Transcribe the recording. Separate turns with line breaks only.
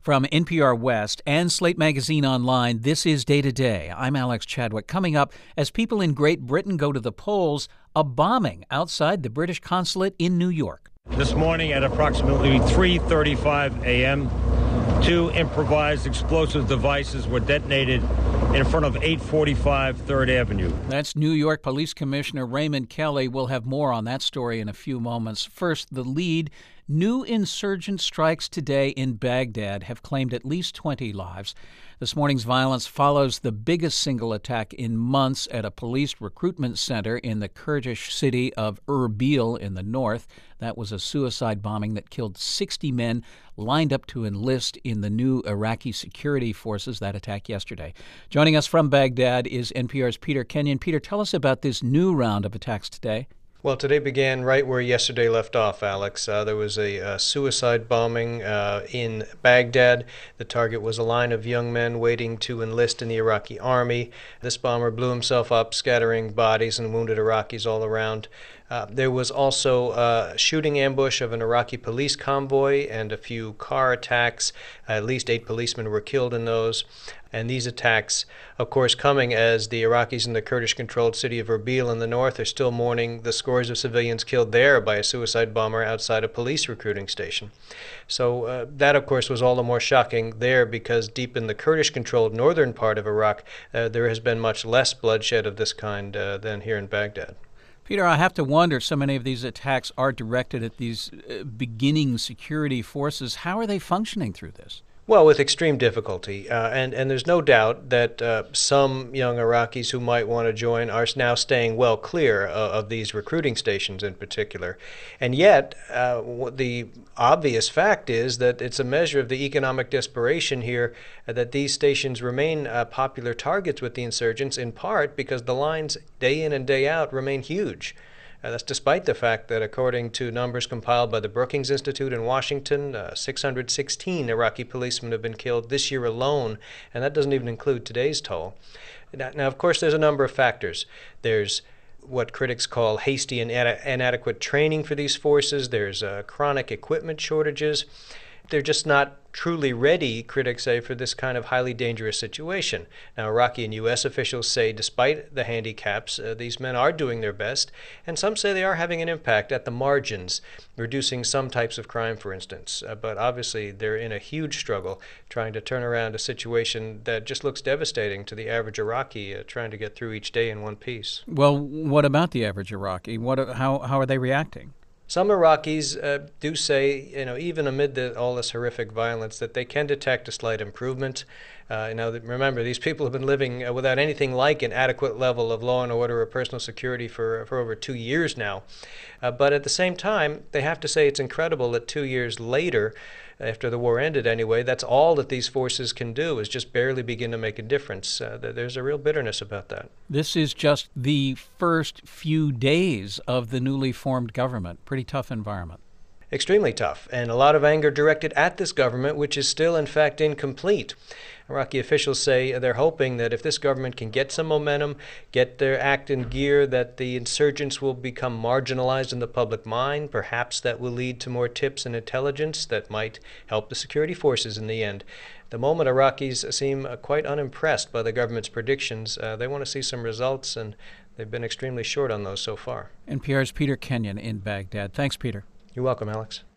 From NPR West and Slate Magazine Online, this is Day to Day. I'm Alex Chadwick. Coming up, as people in Great Britain go to the polls, a bombing outside the British consulate in New York.
This morning at approximately 3:35 a.m., two improvised explosive devices were detonated in front of 845 3rd Avenue.
That's New York Police Commissioner Raymond Kelly. We'll have more on that story in a few moments. First, the lead. New insurgent strikes today in Baghdad have claimed at least 20 lives. This morning's violence follows the biggest single attack in months at a police recruitment center in the Kurdish city of Erbil in the north. That was a suicide bombing that killed 60 men lined up to enlist in the new Iraqi security forces. That attack yesterday. Joining us from Baghdad is NPR's Peter Kenyon. Peter, tell us about this new round of attacks today.
Well, today began right where yesterday left off, Alex. There was a suicide bombing in Baghdad. The target was a line of young men waiting to enlist in the Iraqi army. This bomber blew himself up, scattering bodies and wounded Iraqis all around. There was also a shooting ambush of an Iraqi police convoy and a few car attacks. At least 8 policemen were killed in those. And these attacks, of course, coming as the Iraqis in the Kurdish-controlled city of Erbil in the north are still mourning the scores of civilians killed there by a suicide bomber outside a police recruiting station. So that, of course, was all the more shocking there because deep in the Kurdish-controlled northern part of Iraq, there has been much less bloodshed of this kind than here in Baghdad.
Peter, I have to wonder, so many of these attacks are directed at these beginning security forces. How are they functioning through this?
Well, with extreme difficulty, and there's no doubt that some young Iraqis who might want to join are now staying well clear of these recruiting stations in particular. And yet, the obvious fact is that it's a measure of the economic desperation here that these stations remain popular targets with the insurgents, in part because the lines day in and day out remain huge. That's despite the fact that, according to numbers compiled by the Brookings Institute in Washington, 616 Iraqi policemen have been killed this year alone, and that doesn't even include today's toll. Now, of course, there's a number of factors. There's what critics call hasty and inadequate training for these forces. There's chronic equipment shortages. They're just not truly ready, critics say, for this kind of highly dangerous situation. Now, Iraqi and U.S. officials say despite the handicaps, these men are doing their best, and some say they are having an impact at the margins, reducing some types of crime, for instance. But obviously, they're in a huge struggle trying to turn around a situation that just looks devastating to the average Iraqi trying to get through each day in one piece.
Well, what about the average Iraqi? How are they reacting?
Some Iraqis do say, even amid all this horrific violence, that they can detect a slight improvement. Now, remember, these people have been living without anything like an adequate level of law and order or personal security for over 2 years now. But at the same time, they have to say it's incredible that 2 years later, after the war ended anyway, that's all that these forces can do is just barely begin to make a difference. There's a real bitterness about that.
This is just the first few days of the newly formed government. Pretty tough environment.
Extremely tough, and a lot of anger directed at this government, which is still, in fact, incomplete. Iraqi officials say they're hoping that if this government can get some momentum, get their act in gear, that the insurgents will become marginalized in the public mind. Perhaps that will lead to more tips and intelligence that might help the security forces in the end. At the moment, Iraqis seem quite unimpressed by the government's predictions. They want to see some results, and they've been extremely short on those so far.
NPR's Peter Kenyon in Baghdad. Thanks, Peter.
You're welcome, Alex.